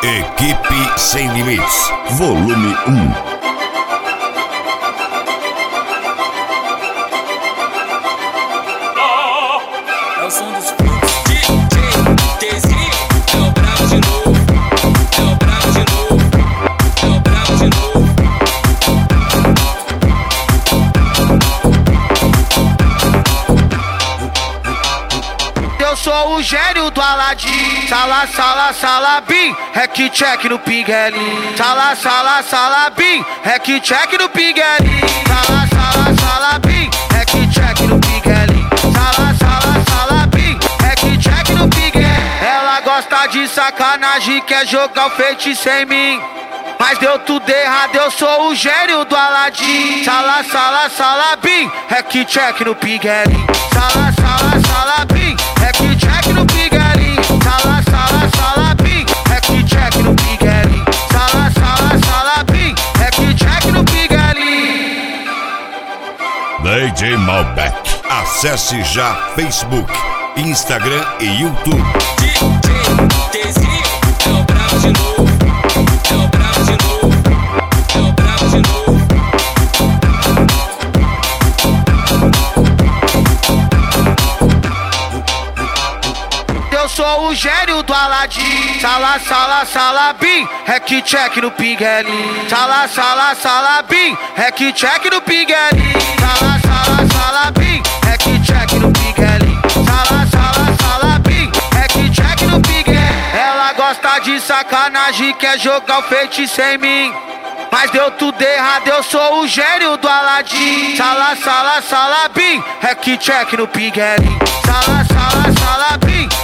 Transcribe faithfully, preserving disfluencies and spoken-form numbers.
Equipe Sem Limites, volume um. É o som dos frutos. D J Tezinho é o brabo de novo. É o brabo de novo. É o brabo de novo. Eu sou o gênio do Aladim. Sala, sala, salabim, hack check no pinguelim. Sala, sala, salabim, hack check no pinguelim. Sala, sala, salabim, hack check no pinguelim. Sala, sala, salabim, hack check no pinguelim. Ela gosta de sacanagem, quer jogar o feitiço em mim. Mas deu tudo errado, eu sou o gênio do Aladim. Sala, sala, salabim, hack check no pinguelim. Sala, sala, salabim, hack check no pinguelim. Sala, sala, salabim, hack check no pinguelim. Sala, sala, salabim, hack check no pinguelim. D J Malbec. Acesse já Facebook, Instagram e YouTube. D J Tezinho é o brabo de novo. É o brabo de novo. É o brabo de novo. Eu sou o gênio do Aladim. Sala, sala, salabim, hack check no pinguelim. Sala, sala, salabim, hack check no pinguelim. Sala, sala, salabim, hack check no pinguelim. Sala, sala, salabim, hack check no pinguelim. Ela gosta de sacanagem, quer jogar o feitiço em mim. Mas deu tudo errado, eu sou o gênio do Aladim. Sala, sala, salabim, hack check no pinguelim. Sala, sala, salabim,